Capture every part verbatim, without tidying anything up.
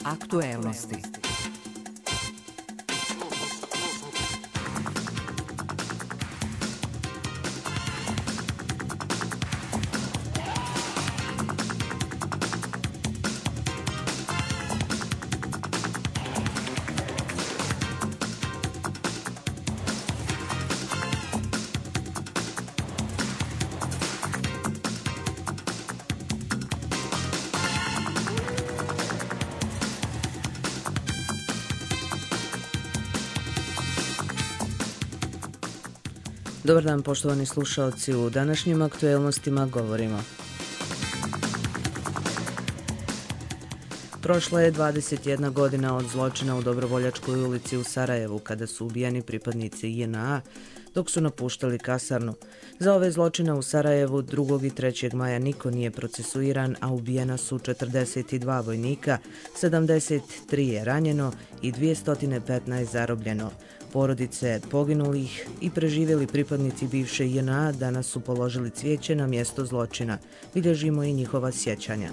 Aktuelnosti. Dobar dan, poštovani slušaoci, u današnjim aktuelnostima govorimo. Prošla je dvadeset jedna godina od zločina u Dobrovoljačkoj ulici u Sarajevu, kada su ubijeni pripadnici J N A dok su napuštali kasarnu. Za ove zločine u Sarajevu drugog i trećeg maja niko nije procesuiran, a ubijena su četrdeset dva vojnika, sedamdeset tri je ranjeno i dvjesto petnaest zarobljeno. Porodice poginulih i preživjeli pripadnici bivše J N A danas su položili cvijeće na mjesto zločina. Bilježimo i njihova sjećanja.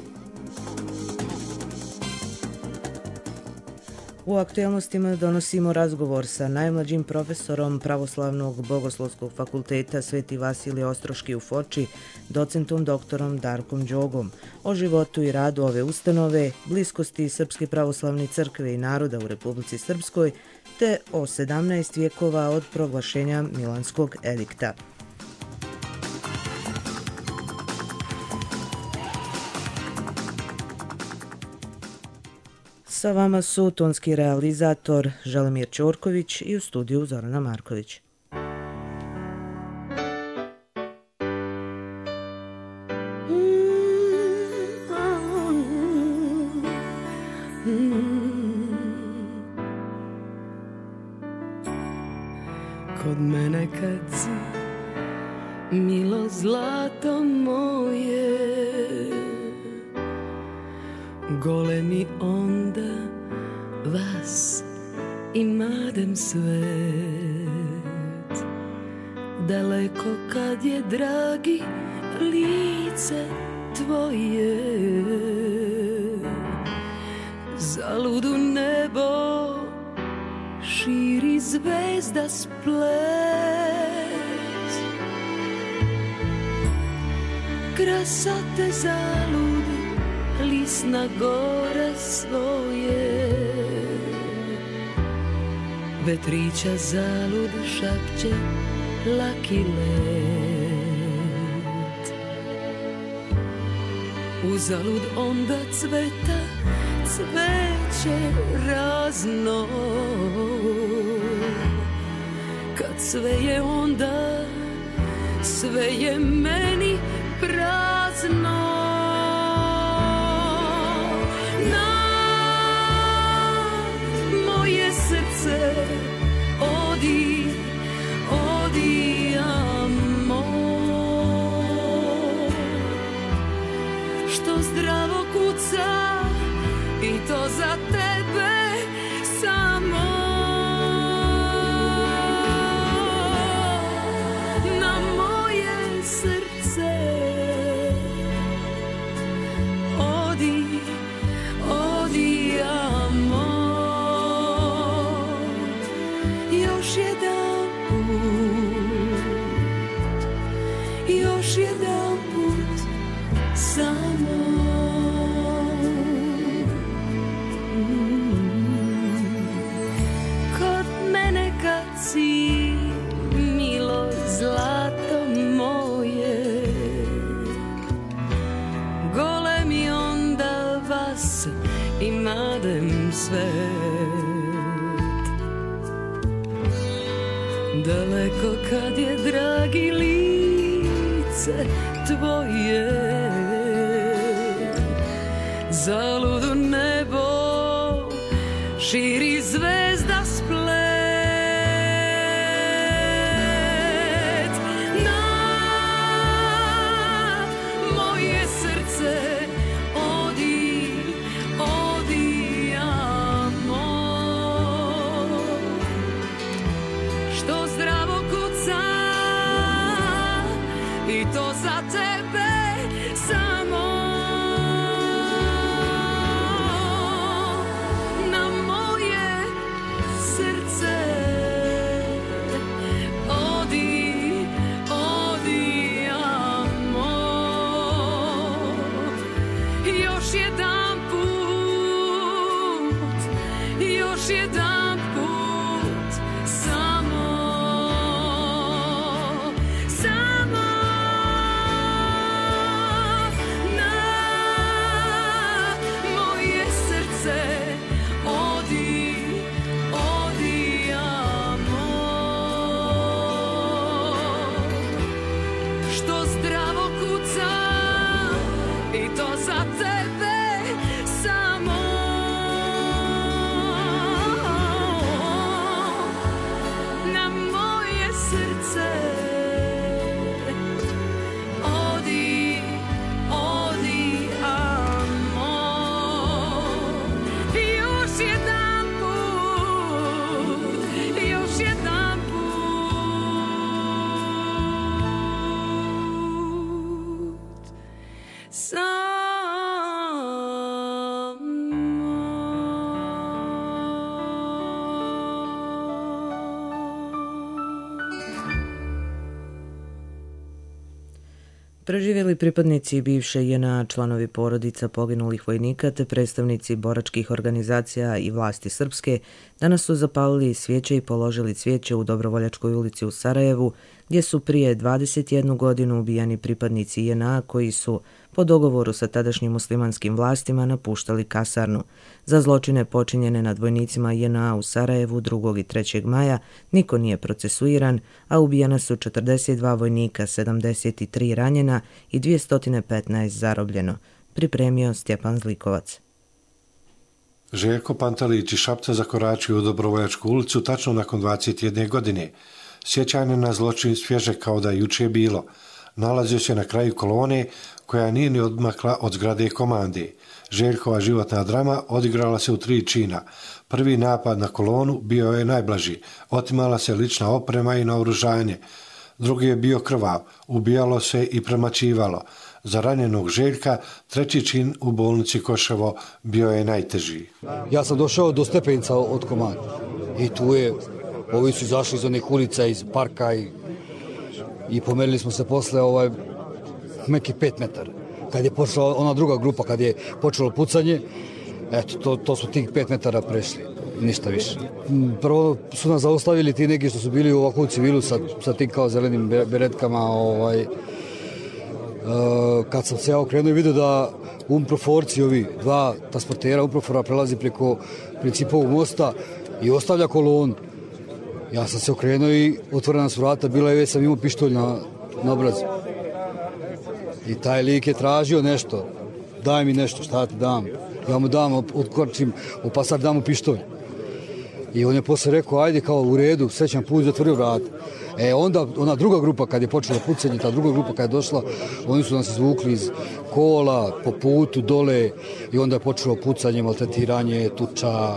U aktuelnostima donosimo razgovor sa najmlađim profesorom Pravoslavnog bogoslovskog fakulteta Sveti Vasilije Ostroški u Foči, docentom doktorom Darkom Đogom, o životu i radu ove ustanove, bliskosti Srpske pravoslavne crkve i naroda u Republici Srpskoj, te o sedamnaest vjekova od proglašenja Milanskog edikta. Sa vama su tonski realizator Želimir Ćorković i u studiju Zorana Marković. Kod mene kad si, milo zlato moje, golemi onda vas imadem svet. Daleko kad je dragi lice tvoje, zaludu nebo širi zvezda splet. Krasote zaludu lisna gore svoje, vetrića zalud šapće laki let. Uzalud onda cveta cveće razno, kad sve je onda, sve je meni prazno. Odi, odi amor, što zdravo kuca i to za tebe samo. Na moje srce odi, odi amor. Još jedan put, još jedan put samo. Kod mene kad si, milo zlato moje, golemi onda vas imadem svet. Daleko kad je dragi lice tvoje, zaludu nebo širi zvezda splet. Na moje srce odi, odi amor, što zdravo kuca i to za tebe samo. jedan put, još jedan put, samo, samo na moje srce odi, odi amor, što zdravo kuca i to za tebe samo. Na moje srce odi, odi amor. Još jedan put, još jedan put, samo. Preživjeli pripadnici bivše J N A, članovi porodica poginulih vojnika te predstavnici boračkih organizacija i vlasti srpske danas su zapalili svijeće i položili cvijeće u Dobrovoljačkoj ulici u Sarajevu, gdje su prije dvadeset jednu godinu ubijani pripadnici J N A koji su, po dogovoru sa tadašnjim muslimanskim vlastima, napuštali kasarnu. Za zločine počinjene nad vojnicima J N A u Sarajevu drugog i trećeg maja niko nije procesuiran, a ubijena su četrdeset dva vojnika, sedamdeset tri ranjena i dvjesto petnaest zarobljeno. Pripremio Stjepan Zlikovac. Željko Pantelić iz Šapca zakoračio u Dobrovoljačku ulicu tačno nakon dvadeset jedne godine. Sjećanje na zločin svježe kao da je juče bilo. Nalazio se na kraju kolone koja nije ni odmakla od zgrade komande. Željkova životna drama odigrala se u tri čina. Prvi napad na kolonu bio je najblaži. Otimala se lična oprema i naoružanje. Drugi je bio krvav. Ubijalo se i premačivalo. Za ranjenog Željka treći čin u bolnici Koševo bio je najteži. Ja sam došao do stepenica od komande i tu je, ovi su izašli iz onih ulica, iz parka i, i pomerili smo se posle ovaj, nekih pet metara. Kad je počela ona druga grupa, kad je počelo pucanje, eto, to, to su tih pet metara prešli, ništa više. Prvo su nas zaustavili ti neki što su bili ovako u civilu sa, sa tim kao zelenim beretkama, ovaj, Uh, kad sam se ja okrenuo i vidio da umproforci, ovi dva transportera umprofora prelazi preko Principovog mosta i ostavlja kolonu. Ja sam se okrenuo i otvorena su vrata, bila je već sam imao pištolj na, na obrazu. I taj lik je tražio nešto, daj mi nešto, šta ti dam. Ja mu dam, otkorčim, opasar dam mu pištolj. I on je posle rekao, ajde kao u redu, srećan put, zatvorio vrata. E onda ona druga grupa kad je počela pucanje, ta druga grupa kad je došla, oni su nas izvukli iz kola, po putu, dole i onda je počelo pucanje, maltretiranje, tuča,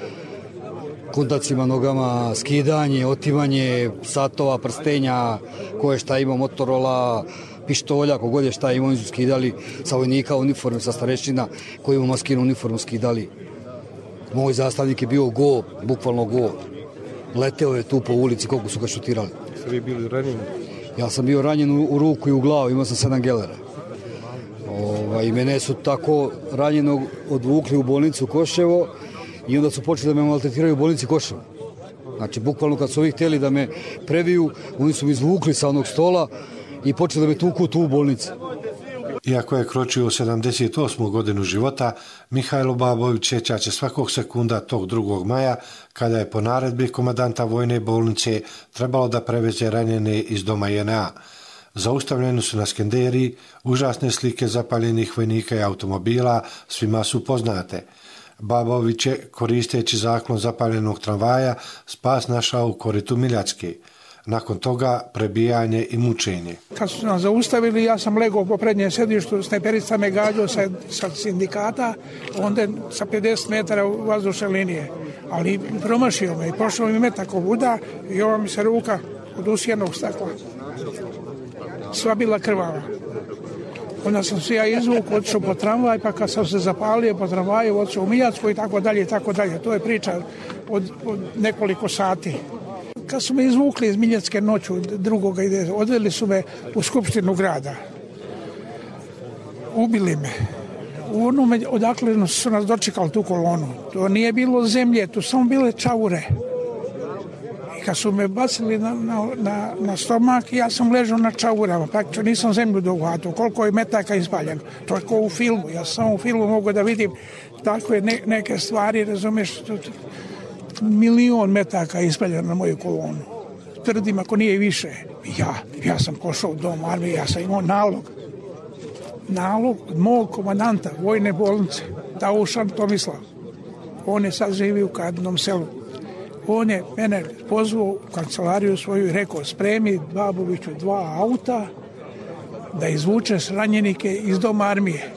kontacima nogama, skidanje, otimanje satova, prstenja, ko je šta ima, Motorola, pištolja, kogod je šta ima, oni su skidali sa vojnika uniforme, sa starešina koji ima maskinu uniformu skidali. Moj zastavnik je bio go, bukvalno go. Leteo je tu po ulici, koliko su ga šutirali. Ste vi bili ranjeni? Ja sam bio ranjen u, u ruku i u glavu, imao sam sedam gelera. Ova, I mene su tako ranjenog odvukli u bolnicu Koševo i onda su počeli da me maltretiraju u bolnici Koševo. Znači, bukvalno kad su ovi htjeli da me prebiju, oni su me izvukli sa onog stola i počeli da me tuku tu u bolnici. Iako je kročio u sedamdeset osmu godinu života, Mihajlo Babović sjeća će svakog sekunda tog drugog maja, kada je po naredbi komandanta vojne bolnice trebalo da preveze ranjene iz doma J N A. Zaustavljeni su na Skenderiji, užasne slike zapaljenih vojnika i automobila, svima su poznate. Babović je, koristeći zaklon zapaljenog tramvaja, spas našao u koritu Miljacke. Nakon toga prebijanje i mučenje. Kad su nas zaustavili, ja sam legao po prednjem sedištu, snajperica me gađao sa, sa sindikata, onda sa pedeset metara u vazdušne linije. Ali promašio me i prošao mi metak ovuda i ova mi se ruka od usijenog stakla. Sva bila krvava. Onda sam se ja izvukao, otišao po tramvaj, pa kad sam se zapalio po tramvaju, otišao u Miljacku i tako dalje i tako dalje. To je priča od, od nekoliko sati. Kad su me izvukli iz Miljacke noću drugoga ide, odveli su me u skupštinu grada. Ubili me. u onome odakle su nas dočekali tu kolonu. To nije bilo zemlje, to samo bile čaure. I kad su me bacili na, na, na, na stomak, ja sam ležao na čaurama, praktično nisam zemlju dohvatio, koliko je metaka ispaljeno. To je kao u filmu, ja sam u filmu mogu da vidim takve ne, neke stvari, razumiješ, milion metaka ispaljeno na moju kolonu. Tvrdim ako nije više. Ja, ja sam pošao u dom armije, ja sam imao nalog. Nalog od mog komandanta vojne bolnice, Taušan Tomislav. On je sad živi u Kadinom selu. On je mene pozvao u kancelariju svoju i rekao, spremi Baboviću dva auta da izvučeš ranjenike iz doma armije.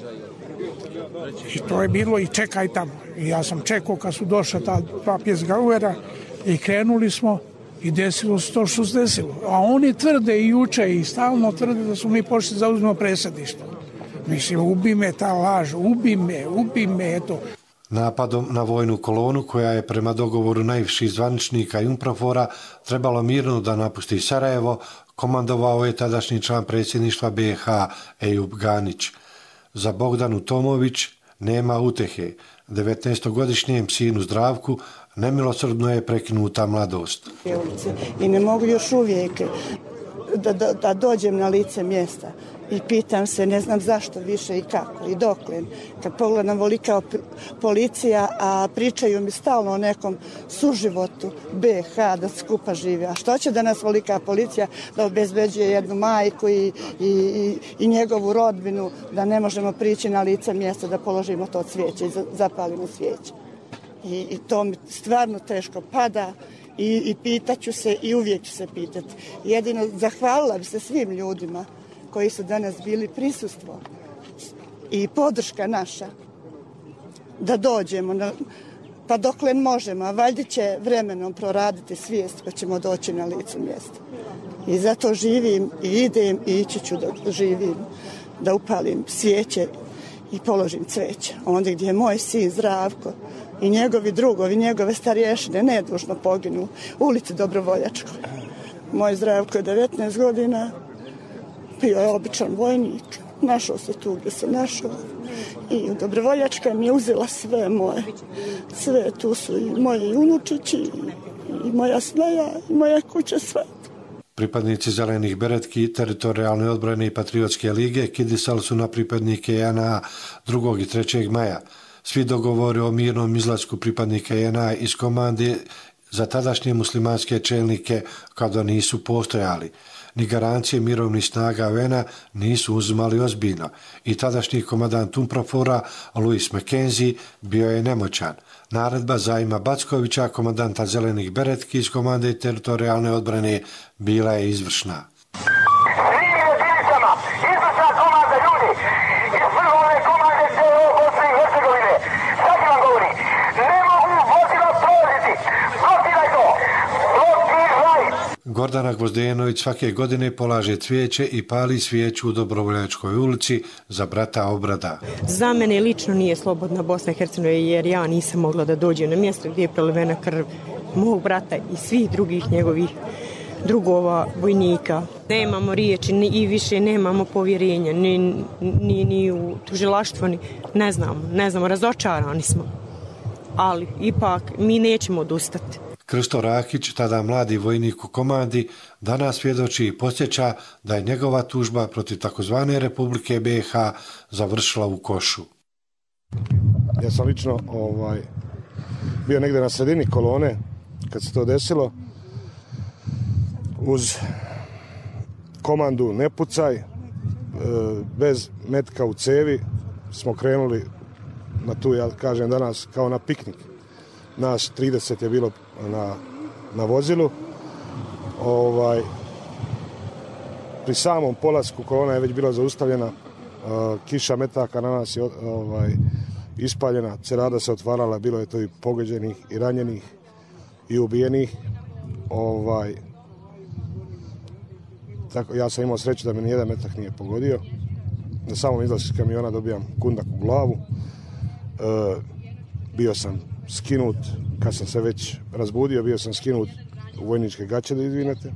I to je bilo i čekaj tamo. I ja sam čekao kad su došla ta dva pjesgauvera i krenuli smo i desilo se to što se desilo. A oni tvrde i juče i stalno tvrde da su mi pošli da uzmemo presadište. Mislim, ubi me ta laž, ubi me, ubi me, eto. Napadom na vojnu kolonu, koja je prema dogovoru najviših zvaničnika i UNPROFOR-a trebalo mirno da napusti Sarajevo, komandovao je tadašnji član predsjedništva B i H Ejup Ganić. Za Bogdanu Tomović nema utehe. devetnaestogodišnjem sinu Zdravku nemilosrdno je prekinuta mladost. I ne mogu još uvijek da, da, da dođem na lice mjesta i pitam se, ne znam zašto više i kako i doklen. Kad pogledam volika policija, a pričaju mi stalno o nekom suživotu B i H da skupa žive. A što će danas volika policija da obezbeđuje jednu majku i, i, i, i njegovu rodbinu, da ne možemo prići na lice mjesta da položimo to cvijeće i zapalimo svijeće. I, i to mi stvarno teško pada i, i pitaću se i uvijek ću se pitati. Jedino zahvalila bi se svim ljudima koji su danas bili prisustvo i podrška naša da dođemo, na, pa dokle možemo, a valjda će vremenom proraditi svijest pa ćemo doći na licu mjesta. I zato živim i idem i ići ću da živim, da upalim svijeće i položim cveće. Ondje gdje je moj sin Zdravko i njegovi drugovi, njegove starješine nedužno poginu u ulici Dobrovoljačkoj. Moj Zdravko je devetnaest godina, bio je običan vojnik, našao se tu gdje se našao i Dobrovoljačka mi je uzela sve moje. Sve, tu su i moji unučići, i moja snaja, i moja kuća, sve. Pripadnici Zelenih beretki, Teritorijalne odbrane i Patriotske lige kidisali su na pripadnike J N A drugog i trećeg maja. Svi dogovori o mirnom izlasku pripadnika J N A iz komande za tadašnje muslimanske čelnike kada nisu postojali. Ni garancije mirovnih snaga U N A nisu uzimali ozbiljno i tadašnji komandant UNPROFOR-a Louis McKenzie bio je nemoćan. Naredba Zajma Backovića, komandanta Zelenih beretki iz komande Teritorijalne odbrane, bila je izvršna. Svim jedinicama, izvršna komanda ljudi iz vrhovne komande C O Bosne i Hercegovine. Sad vam govori, ne mogu vozila prolaziti, blokiraj to, blokiraj! Gordana Gvozdenović svake godine polaže cvijeće i pali svijeću u Dobrovoljačkoj ulici za brata Obrada. Za mene lično nije slobodna Bosna i Hercegovina jer ja nisam mogla da dođem na mjesto gdje je prolivena krv mog brata i svih drugih njegovih drugova vojnika. Nemamo riječi ni, i više nemamo povjerenja ni, ni, ni u tužilaštvo, ni, ne znamo, ne znamo, razočarani smo. Ali ipak mi nećemo odustati. Krsto Rakić, tada mladi vojnik u komandi, danas svjedoči i podsjeća da je njegova tužba protiv takozvane Republike B i H završila u košu. Ja sam lično ovaj, bio negdje na sredini kolone kad se to desilo. Uz komandu ne pucaj, bez metka u cevi smo krenuli na tu, ja kažem danas, kao na piknik. Nas trideset je bilo na, na vozilu. Ovaj, pri samom polasku kolona je već bila zaustavljena. Uh, kiša metaka na nas je ovaj, ispaljena. Cerada se otvarala, bilo je to i pogođenih, i ranjenih, i ubijenih. Ovaj, tako, ja sam imao sreću da me nijedan metak nije pogodio. Na samom izlasku iz kamiona dobijam kundak u glavu. Uh, bio sam skinut, kad sam se već razbudio, bio sam skinut u vojničke gaće, da izvinete.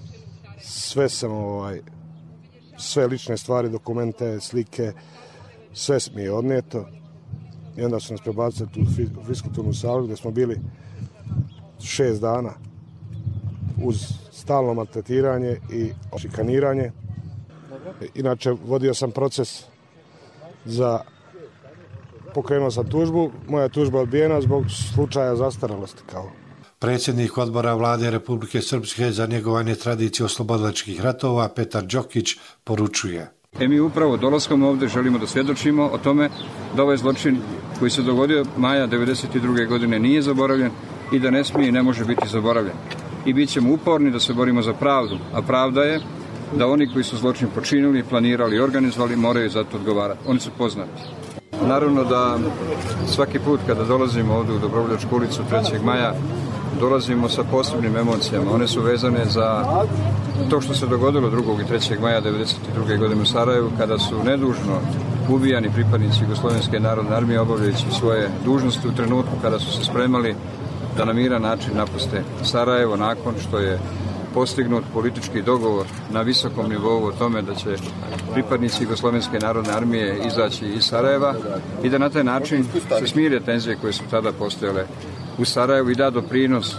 Sve sam, ovaj, sve lične stvari, dokumente, slike, sve mi je odneto i onda su nas prebacili tu u fiskulturnu salu gdje smo bili šest dana uz stalno maltretiranje i šikaniranje. Inače, vodio sam proces za pokrenuo sam tužbu, moja tužba je odbijena zbog slučaja zastarelosti. Kao. Predsjednik odbora vlade Republike Srpske za njegovanje tradicije oslobodilačkih ratova Petar Đokić poručuje. E mi upravo dolaskom ovdje želimo da svjedočimo o tome da ovaj zločin koji se dogodio maja devedeset druge godine nije zaboravljen i da ne smije i ne može biti zaboravljen. I bit ćemo uporni da se borimo za pravdu, a pravda je da oni koji su zločin počinili, planirali i organizovali moraju za to odgovarati. Oni su poznati. Naravno da svaki put kada dolazimo ovdje u Dobrovoljačku ulicu trećeg maja dolazimo sa posebnim emocijama. One su vezane za to što se dogodilo drugog i trećeg maja devedeset druge godine u Sarajevu kada su nedužno ubijani pripadnici Jugoslovenske narodne armije obavljajući svoje dužnosti u trenutku kada su se spremali da na miran način napuste Sarajevo nakon što je postignut politički dogovor na visokom nivou o tome da će pripadnici Jugoslovenske narodne armije izaći iz Sarajeva i da na taj način se smire tenzije koje su tada postojale u Sarajevu i da doprinos e,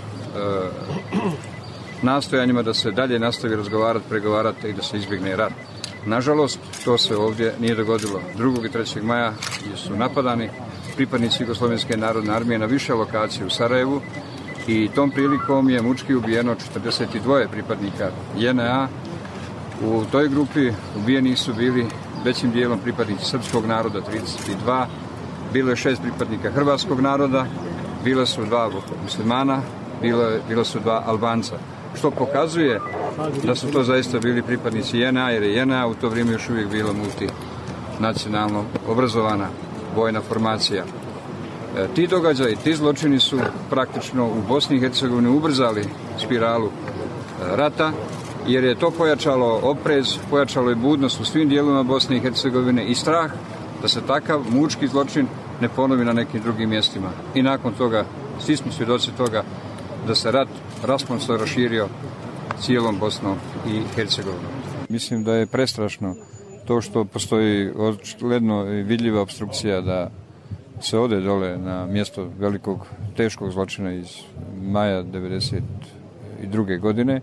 nastojanjima da se dalje nastavi razgovarati, pregovarati i da se izbjegne rat. Nažalost, to se ovdje nije dogodilo. drugog i trećeg maja su napadani pripadnici Jugoslovenske narodne armije na više lokacije u Sarajevu i tom prilikom je mučki ubijeno četrdeset dva pripadnika J N A. U toj grupi ubijeni su bili većim dijelom pripadnici srpskog naroda, trideset dva, bilo je šest pripadnika hrvatskog naroda, bila su dva muslimana, bilo, bilo su dva Albanca, što pokazuje da su to zaista bili pripadnici J N A, jer je J N A u to vrijeme još uvijek bila multinacionalno obrazovana vojna formacija. E, ti događaji, ti zločini su praktično u Bosni i Hercegovini ubrzali spiralu e, rata, jer je to pojačalo oprez, pojačalo je budnost u svim dijelovima Bosne i Hercegovine i strah da se takav mučki zločin ne ponovi na nekim drugim mjestima. I nakon toga, svi smo svjedoci toga da se rat rasponsno raširio cijelom Bosnom i Hercegovinom. Mislim da je prestrašno to što postoji očigledno vidljiva obstrukcija da se ode dole na mjesto velikog teškog zločina iz maja devedeset druge godine.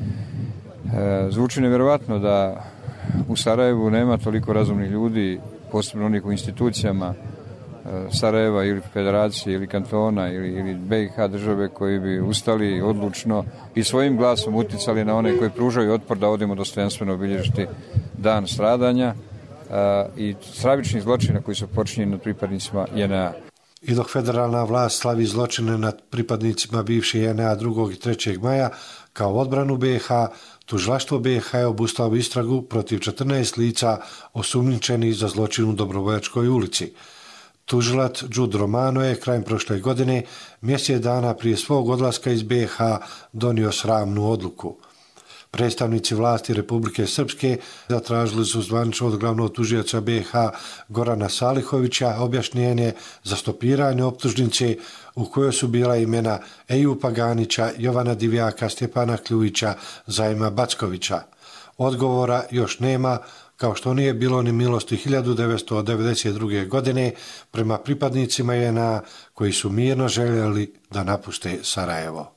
E, zvuči nevjerovatno da u Sarajevu nema toliko razumnih ljudi, posebno onih u institucijama e, Sarajeva ili federacije ili kantona ili, ili B i H države koji bi ustali odlučno i svojim glasom uticali na one koji pružaju otpor da odemo dostojanstveno obilježiti dan stradanja i stravičnih zločina koji su počinjeni nad pripadnicima J N A. I dok federalna vlast slavi zločine nad pripadnicima bivše J N A drugog i trećeg maja kao odbranu B i H, tužilaštvo B i H je obustavilo istragu protiv četrnaest lica osumnjičenih za zločin u Dobrovoljačkoj ulici. Tužilac Đud Romano je krajem prošle godine, mjesec dana prije svog odlaska iz B i H, donio sramnu odluku. Predstavnici vlasti Republike Srpske zatražili su zvanično od glavnog tužioca B i H Gorana Salihovića objašnjenje za stopiranje optužnice u kojoj su bila imena Ejupa Ganića, Jovana Divjaka, Stjepana Kljujića, Zajma Backovića. Odgovora još nema, kao što nije bilo ni milosti hiljadu devetsto devedeset druge. godine prema pripadnicima J N A koji su mirno željeli da napuste Sarajevo.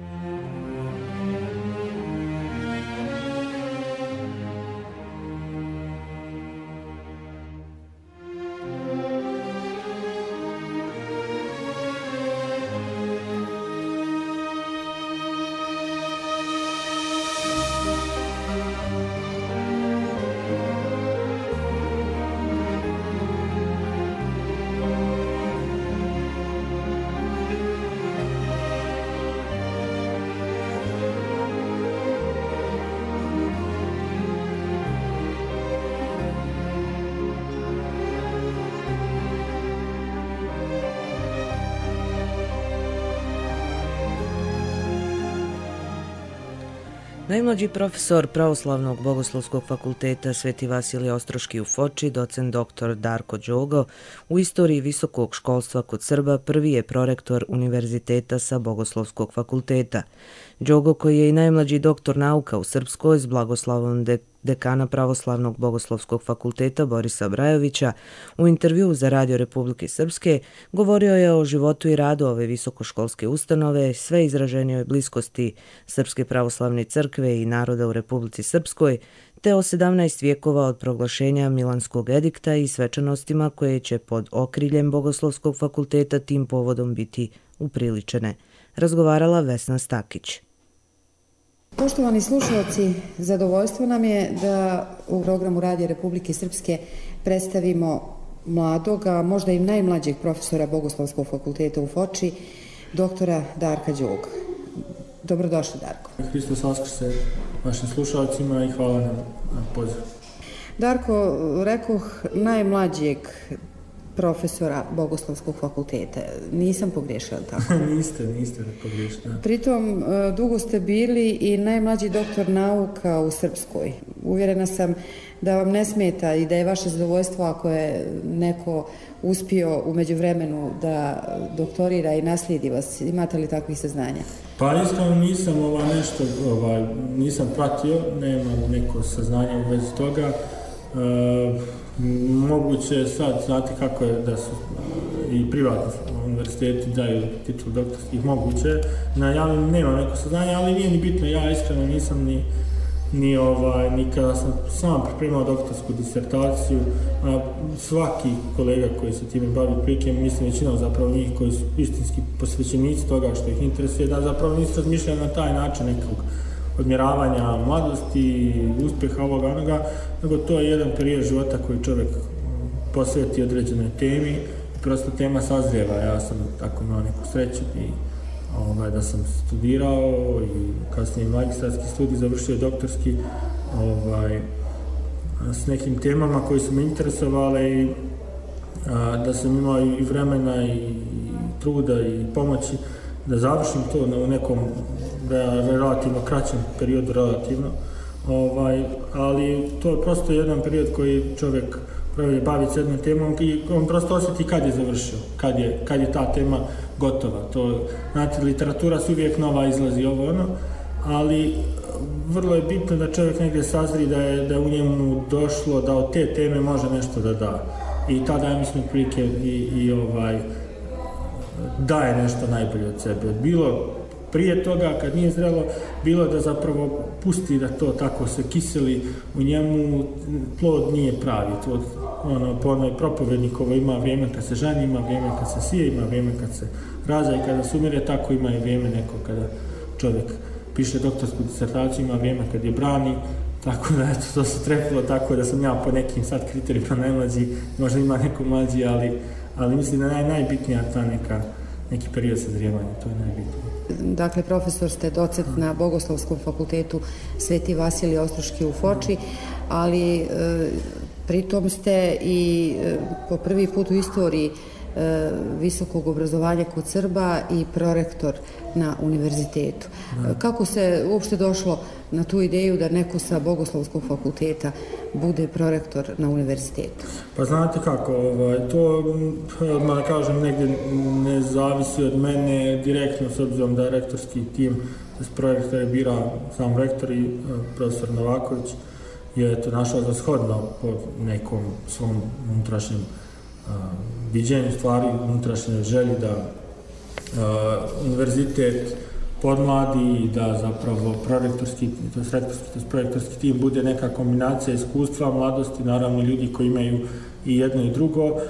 Najmlađi profesor Pravoslavnog bogoslovskog fakulteta Sveti Vasilije Ostroški u Foči, docent doktor Darko Đogo, u istoriji visokog školstva kod Srba prvi je prorektor Univerziteta sa Bogoslovskog fakulteta. Đogo, koji je i najmlađi doktor nauka u Srpskoj s blagoslavom dekana Pravoslavnog bogoslovskog fakulteta Borisa Brajovića, u intervjuu za Radio Republike Srpske govorio je o životu i radu ove visokoškolske ustanove, sve izraženijoj bliskosti Srpske pravoslavne crkve i naroda u Republici Srpskoj, te o sedamnaest vijekova od proglašenja Milanskog edikta i svečanostima koje će pod okriljem Bogoslovskog fakulteta tim povodom biti upriličene. Razgovarala Vesna Stakić. Poštovani slušalci, zadovoljstvo nam je da u programu Radija Republike Srpske predstavimo mladoga, možda i najmlađeg profesora Bogoslovskog fakulteta u Foči, doktora Darka Đoga. Dobrodošli, Darko. Hristos Vaskrse vašim slušalcima i hvala na pozivu. Darko, rekoh najmlađeg profesora Bogoslovskog fakulteta. Nisam pogrešila tako? niste, niste pogrešila. Pritom, dugo ste bili i najmlađi doktor nauka u Srpskoj. Uvjerena sam da vam ne smeta i da je vaše zadovoljstvo ako je neko uspio u međuvremenu da doktorira i naslijedi vas. Imate li takvih saznanja? Pa iskreno nisam ova nešto, ovaj, nisam pratio, nemam neko saznanje u vezi toga. E, moguće sad, znate kako je da su i privatni univerziteti daju titul doktorskih, moguće. Na javnim nema neko saznanje, ali nije ni bitno, ja iskreno nisam ni ni ovaj, ni kada sam sam pripremao doktorsku disertaciju, a svaki kolega koji se time bavi prikem, mislim većinom zapravo njih koji su istinski posvećenici toga što ih interesuje, da zapravo nisu razmišljali na taj način nekog odmjeravanja mladosti, uspjeha ovoga onoga, nego to je jedan period života koji čovjek posveti određenoj temi i prosto tema sazrijeva. Ja sam tako imao neku sreću i Ovaj, da sam studirao i kasnije magistarski studij, završio doktorski ovaj, s nekim temama koji su me interesovale i a, da sam imao i vremena i, i truda i pomoći da završim to na, u nekom relativno kraćem periodu, relativno. Ovaj, ali to je prosto jedan period koji čovjek pravi baviti s jednom temom i on prosto osjeti kad je završio, kad je, kad je ta tema gotova. To, znate, literatura se uvijek nova izlazi ovo ono, ali vrlo je bitno da čovjek negdje sazri da je, da je u njemu došlo da od te teme može nešto da da. I tada ja mislim prilike i, i ovaj, daje nešto najbolje od sebe. Bilo prije toga, kad nije zrelo, bilo da zapravo pusti da to tako se kiseli u njemu, plod nije pravi. To, ono, po onoj propovednikovo ima vrijeme kad se ženi, ima vrijeme kad se sije, ima vrijeme kad se rađa i kada se umire, tako ima i vrijeme neko kada čovjek piše doktorsku disertaciju, ima vrijeme kad je brani, tako da eto, to se trefilo tako da sam ja po nekim sad kriterijima najmlađi, možda ima neko mlađi, ali, ali mislim da je naj, najbitnija ta neka, neki period sazrijevanja, to je najbitnije. Dakle, profesor ste docent na Bogoslovskom fakultetu Sveti Vasilij Ostroški u Foči, ali e, pritom ste i e, po prvi put u istoriji e, visokog obrazovanja kod Srba i prorektor na univerzitetu. Da. Kako se uopšte došlo na tu ideju da neko sa Bogoslovskog fakulteta bude prorektor na univerzitetu? Pa znate kako, ovaj, to, odmah kažem, negdje ne zavisi od mene direktno, s obzirom da je rektorski tim s projektora bira sam rektor i profesor Novaković je to našao za shodno po nekom svom unutrašnjem uh, viđenju stvari, unutrašnje želji da uh, univerzitet podmladi i da zapravo prorektorski, to je rektorski, to je projektorski tim bude neka kombinacija iskustva, mladosti, naravno ljudi koji imaju i jedno i drugo. Uh,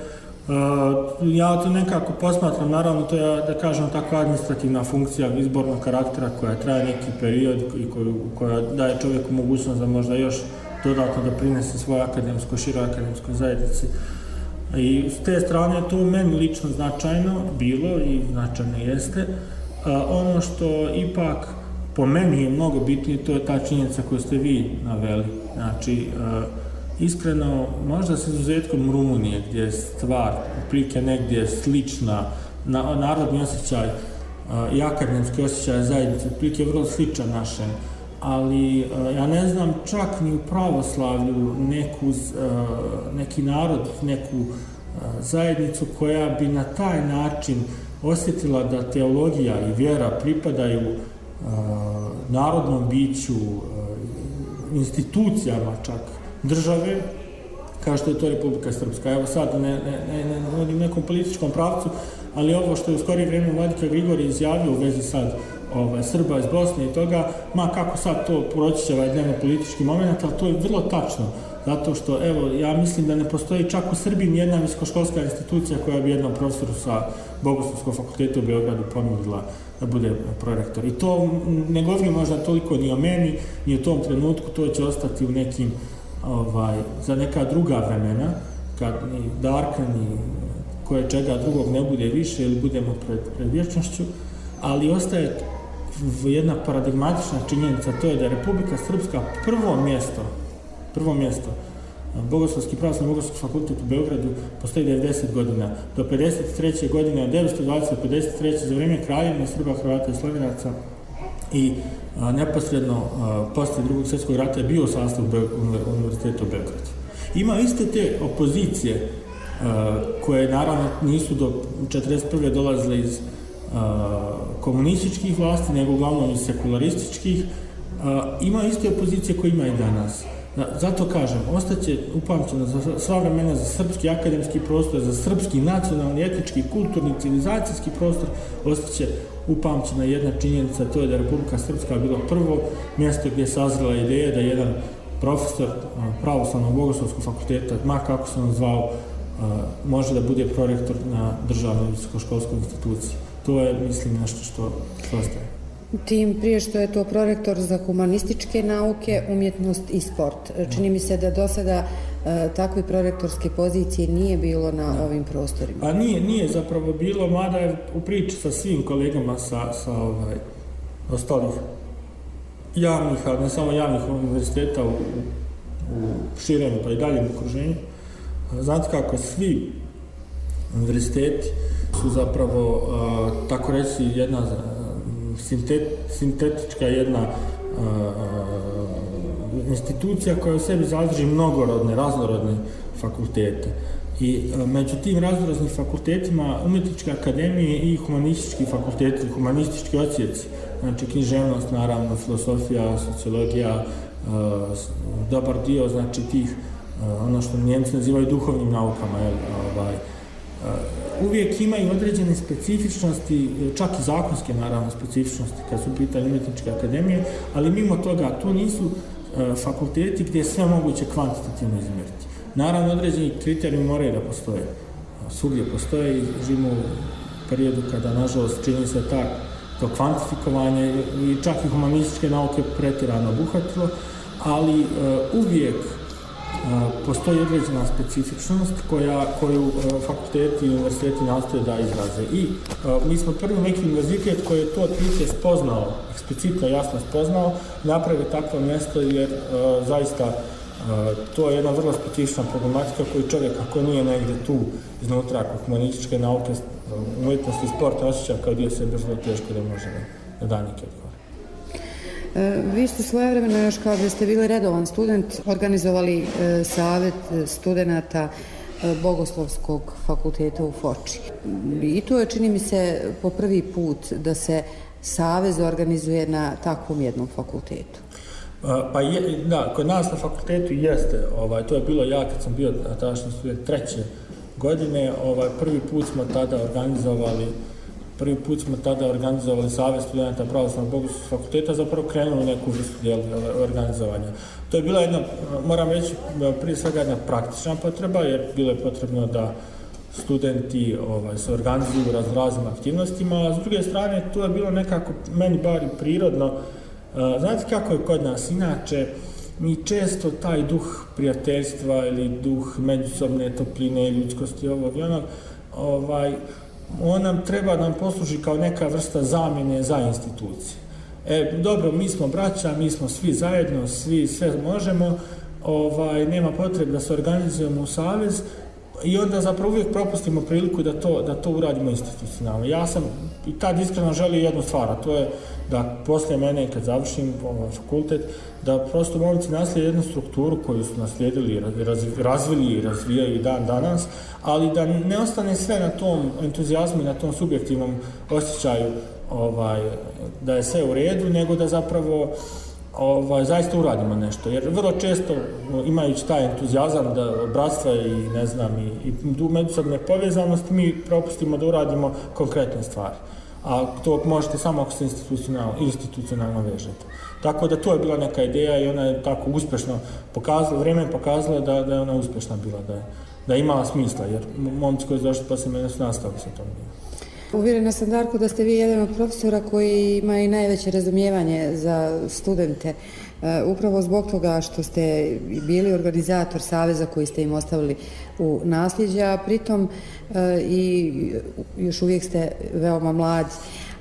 ja to nekako posmatram, naravno to je, da kažem, takva administrativna funkcija izbornog karaktera koja traje neki period i koju, koja daje čovjeku mogućnost da možda još dodatno da prinese svoje akademsko, široj akademskoj zajednici. I s te strane to meni lično značajno bilo i značajno jeste. A, ono što ipak po meni je mnogo bitnije, to je ta činjenica koju ste vi naveli. Znači, a, iskreno, možda s izuzetkom Rumunije, gdje je stvar otprilike negdje slična, na, narodni osjećaj a, i akademski osjećaj zajednice, otprilike vrlo sličan našem, ali a, ja ne znam čak ni u pravoslavlju neku, a, neki narod, neku a, zajednicu koja bi na taj način osjetila da teologija i vjera pripadaju uh, narodnom biću uh, institucijama čak države, kao što je to Republika Srpska. Evo sad ne, ne, ne, ne vodim nekom političkom pravcu, ali ovo što je u skorije vrijeme Vladika Grigorije izjavio u vezi sad ovaj, Srba iz Bosne i toga, ma kako sad to proći će ovaj dnevno politički moment, ali to je vrlo tačno, zato što, evo, ja mislim da ne postoji čak u Srbiji nijedna visokoškolska institucija koja bi jednom profesoru sa Bogoslovskog fakulteta u Beogradu ponudila da bude prorektor. I to ne govorim možda toliko ni o meni, ni u tom trenutku, to će ostati u nekim, ovaj, za neka druga vremena, kad ni Darka, ni koje čega drugog ne bude više ili budemo pred, pred vječnošću, ali ostaje jedna paradigmatična činjenica, to je da je Republika Srpska prvo mjesto, prvo mjesto, Bogoslovski pravoslavni Bogoslovski fakultet u Beogradu postoji devedeset godina. Do pedeset treće godine, od devetsto dvadeset do pedeset treće za vrijeme kraljevine Srba, Hrvata i Slovenaca i a, neposredno a, poslije drugog svjetskog rata je bio u sastavu Be Univerziteta u Beogradu. Ima iste te opozicije a, koje naravno nisu do četrdeset prve dolazile iz a, komunističkih vlasti, nego uglavnom iz sekularističkih. A, ima iste opozicije koje ima i danas. Zato kažem, ostaće upamćeno za sva vremena za srpski akademski prostor, za srpski nacionalni, etički, kulturni, civilizacijski prostor, ostaće upamćena jedna činjenica, to je da je Republika Srpska bilo prvo mjesto gdje je sazrela ideja da jedan profesor pravoslavnog Bogoslovskog fakulteta, ma kako se on zvao, može da bude prorektor na državnoj visokoškolskoj instituciji. To je, mislim, nešto što, što ostaje. Tim prije što je to prorektor za humanističke nauke, umjetnost i sport. Čini mi se da do sada e, takve prorektorske pozicije nije bilo na da. ovim prostorima. Pa nije, nije zapravo bilo, mada je u priči sa svim kolegama sa, sa ovaj, ostalih javnih, a ne samo javnih univerziteta u, u širem pa i daljem okruženju. Znate kako, svi univerziteti su zapravo, a, tako reći, jedna Sintet, sintetička jedna uh, uh, institucija koja u sebi zadrži mnogorodne, raznorodne fakultete. I uh, među tim raznorodnim fakultetima umjetničke akademije i humanistički fakulteti, humanistički odsjeci, znači književnost, naravno, filosofija, sociologija, uh, dobar dio, znači tih, uh, ono što Njemci nazivaju duhovnim naukama, jel, ovaj, uh, uvijek imaju određene specifičnosti, čak i zakonske, naravno, specifičnosti kad su pitanje umjetničke akademije, ali mimo toga, to nisu e, fakulteti gdje je sve moguće kvantitativno izmjeriti. Naravno, određeni kriteriji moraju da postoje. Svugdje postoje i živimo u periodu kada, nažalost, čini se tak, to kvantifikovanje i čak i humanističke nauke pretjerano obuhvatilo, ali e, uvijek postoji određena specifičnost koja, koju fakulteti i univerziteti nastoje da izraze. I mi smo prvi neki univerzitet koji je to otprilike spoznao, eksplicitno jasno spoznao, napravio takvo mjesto jer a, zaista a, to je jedna vrlo specifična problematika koju čovjek ako nije negdje tu iznutra, ako humanističke nauke, umjetnosti i sport osjeća kao dio sebe, vrlo teško da može da da neki odgovor. Vi ste svojevremeno, još kao da ste bili redovan student, organizovali e, Savet studenata e, Bogoslovskog fakulteta u Foči. I to je, čini mi se, po prvi put da se savez organizuje na takvom jednom fakultetu. Pa je, da, kod nas na fakultetu jeste, ovaj, to je bilo ja kad sam bio tadašnji student treće godine, ovaj, prvi put smo tada organizovali Prvi put smo tada organizovali Savez studenta pravoslavnog Bogoslovskog fakulteta, zapravo krenuli neku vrstu dijela organizovanja. To je bila jedna, moram reći, prije svega jedna praktična potreba, jer bilo je potrebno da studenti ovaj, se organizuju u raznim aktivnostima, a s druge strane to je bilo nekako, meni bar i prirodno. Znate kako je kod nas inače, mi često taj duh prijateljstva ili duh međusobne topline, ljudskosti ovog i onog, ovaj, on nam treba da nam posluži kao neka vrsta zamjene za institucije. E, dobro, mi smo braća, mi smo svi zajedno, svi sve možemo, ovaj, nema potrebe da se organizujemo u savez i onda zapravo uvijek propustimo priliku da to, da to uradimo institucionalno. Ja sam i tad iskreno želio jednu stvar, a to je da poslije mene, kad završim ovaj, fakultet, da prosto momci naslijede jednu strukturu koju su naslijedili, raz, razvili i razvijaju i dan danas, ali da ne ostane sve na tom entuzijazmu i na tom subjektivnom osjećaju ovaj, da je sve u redu, nego da zapravo ovaj, zaista uradimo nešto, jer vrlo često imajući taj entuzijazam da bratstva i ne znam i, i međusobne povezanosti mi propustimo da uradimo konkretne stvari, a to možete samo ako se institucionalno, institucionalno vežete. Tako da to je bila neka ideja i ona je tako uspešno pokazala, vreme je pokazala da, da je ona uspešna bila, da je, da je imala smisla, jer momci koji su došli posle mene su nastavili sa tom. Uvjerena sam, Darko, da ste vi jedan od profesora koji ima i najveće razumijevanje za studente. Upravo zbog toga što ste bili organizator saveza koji ste im ostavili u nasljeđe, a pritom i još uvijek ste veoma mladi.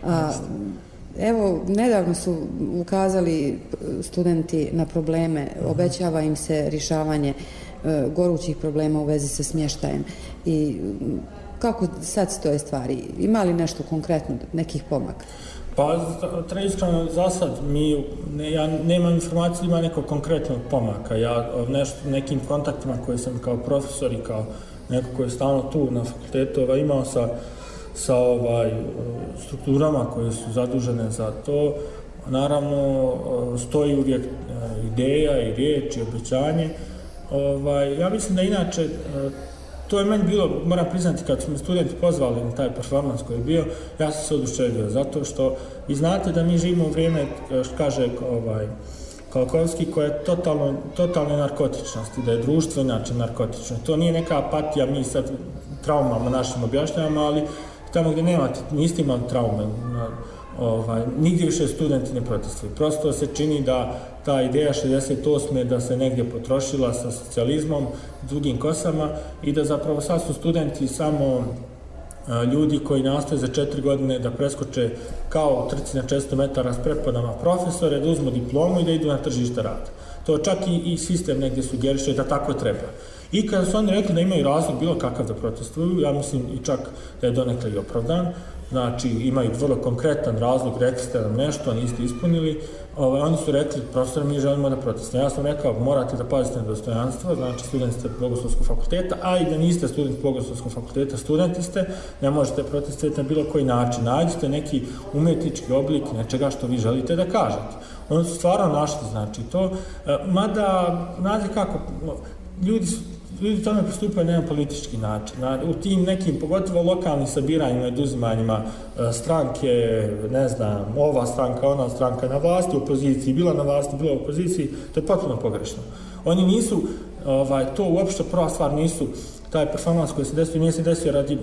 Evo, nedavno su ukazali studenti na probleme, obećava im se rješavanje gorućih problema u vezi sa smještajem. I kako sad stoje stvari? Ima li nešto konkretno, nekih pomaka? Pa, iskreno, za sad, mi, ne, ja nemam informaciju, ima nekog konkretnog pomaka. Ja nešto, nekim kontaktima koje sam kao profesor i kao neko koji je stalno tu na fakultetu ovaj, imao sa, sa ovaj, strukturama koje su zadužene za to, naravno, stoji uvijek ideja i riječ i obećanje. Ovaj, ja mislim da inače, to je meni bilo, moram priznati, kad su me studenti pozvali na taj performans koji je bio, ja sam se oduševio, zato što vi znate da mi živimo u vrijeme, što kaže ovaj, Kalkovski, koja je totalno, totalne narkotičnosti, da je društvo inače narkotično. To nije neka apatija, mi sad traumama našim objašnjavamo, ali tamo gdje nemate, niste imali traume, ovaj, nigdje više studenti ne protestuju. Prosto se čini da ta ideja šezdeset osme da se negdje potrošila sa socijalizmom, dugim kosama i da zapravo sad su studenti samo a, ljudi koji nastoje za četiri godine da preskoče kao u trci na često metara s prepodama profesore, da uzmu diplomu i da idu na tržište rada. To čak i, i sistem negdje sugeriše da tako treba. I kada su oni rekli da imaju razlog bilo kakav da protestuju, ja mislim i čak da je donekle i opravdan, znači imaju vrlo konkretan razlog, rekli ste nam nešto, niste ispunili, ovaj, oni su rekli, profesor, mi želimo da protestujemo. Ja sam rekao, morate da pazite na dostojanstvo, znači studenti ste Bogoslovskog fakulteta, a i da niste student Bogoslovskog fakulteta, studenti ste, ne možete protestovati na bilo koji način. Nađite neki umetnički oblik nečega što vi želite da kažete. Oni su stvarno našli, znači to, mada, znate kako, ljudi su ljudi tome pristupaju na jedan politički način. U tim nekim, pogotovo lokalnim sabiranjima i oduzimanjima stranke, ne znam, ova stranka, ona stranka na vlasti, u opoziciji, bila na vlasti, bila u opoziciji, to je potpuno pogrešno. Oni nisu, ovaj, to uopšte prva stvar nisu, taj performans koji se desio, nije se desio radi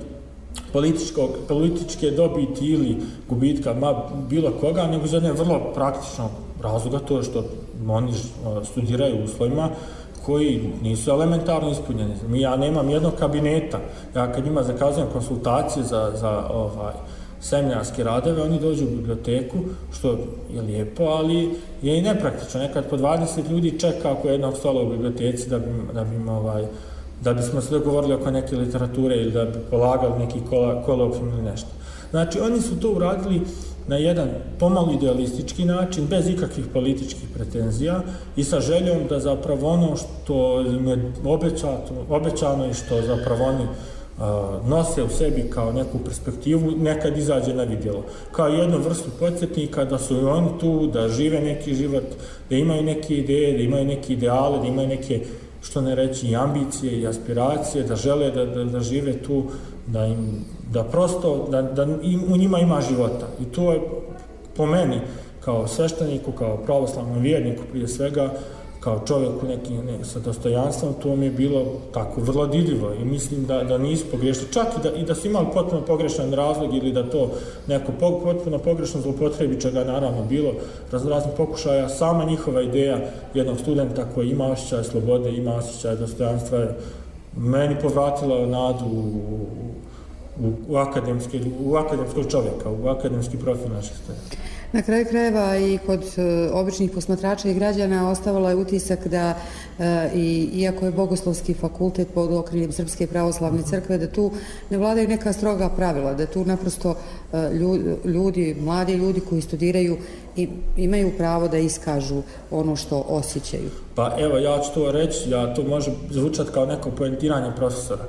političke dobiti ili gubitka ma bilo koga, nego za ne vrlo praktičnog razloga, to je što oni studiraju u uslovima koji nisu elementarno ispunjeni. Mi, ja nemam jednog kabineta. Ja kad njima zakazujem konsultacije za, za ovaj, seminarske radove, oni dođu u biblioteku, što je lijepo, ali je i nepraktično. Nekad po dvadeset ljudi čeka oko jednog stola u biblioteci da bi, da bi, ovaj, da bismo sve govorili oko neke literature ili da bi polagali neki kolokvijum ili nešto. Znači, oni su to uradili na jedan pomalo idealistički način, bez ikakvih političkih pretenzija i sa željom da zapravo ono što im je obećano i što zapravo oni uh, nose u sebi kao neku perspektivu, nekad izađe na vidjelo. Kao jednu vrstu podsjetnika da su i oni tu, da žive neki život, da imaju neke ideje, da imaju neke ideale, da imaju neke, što ne reći, i ambicije i aspiracije, da žele da, da, da žive tu, da im da prosto, da, da im, u njima ima života. I to je po meni, kao svešteniku, kao pravoslavnom vjerniku prije svega, kao čovjeku neki, ne, sa dostojanstvom, to mi je bilo tako vrlo didljivo i mislim da, da nisu pogrešili. Čak i da, i da su imali potpuno pogrešan razlog ili da to neko potpuno pogrešno zloupotrebi, čega naravno bilo raznoraznih pokušaja, sama njihova ideja jednog studenta koji ima osjećaj slobode, ima osjećaj dostojanstva, je meni povratila nadu u, u, u, akademski, u akademskog čovjeka, u akademski profil naših studenta. Na kraju krajeva i kod običnih posmatrača i građana ostavila je utisak da, i, iako je Bogoslovski fakultet pod okriljem Srpske pravoslavne crkve, da tu ne vladaju neka stroga pravila, da tu naprosto ljudi, mladi ljudi koji studiraju i imaju pravo da iskažu ono što osjećaju. Pa evo, ja ću to reći, ja to može zvučati kao neko poentiranje profesora,